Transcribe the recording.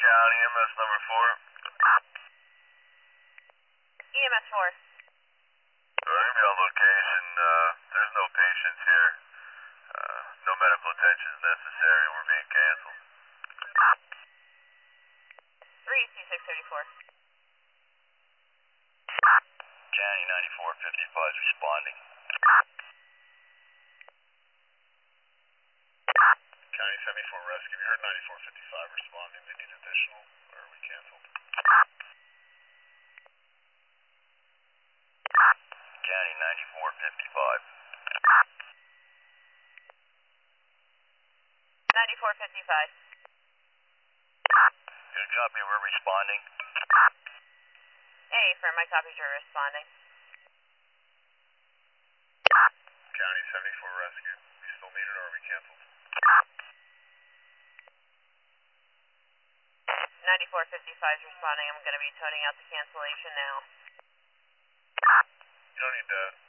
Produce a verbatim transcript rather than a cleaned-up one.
County, E M S number four. E M S four. We're going to be on location. Uh, there's no patients here. Uh, no medical attention is necessary. We're being canceled. three C six thirty-four. County ninety-four fifty-five is responding. County seventy-four rescue. We heard ninety-four fifty-five responding. They need additional, or are we canceled? County ninety-four fifty-five. ninety-four fifty-five. Good copy, we're responding. Hey, for my copies are responding. County seventy-four rescue. We still need it, or are we canceled? ninety-four fifty-five is responding. I'm going to be toning out the cancellation now. You don't need to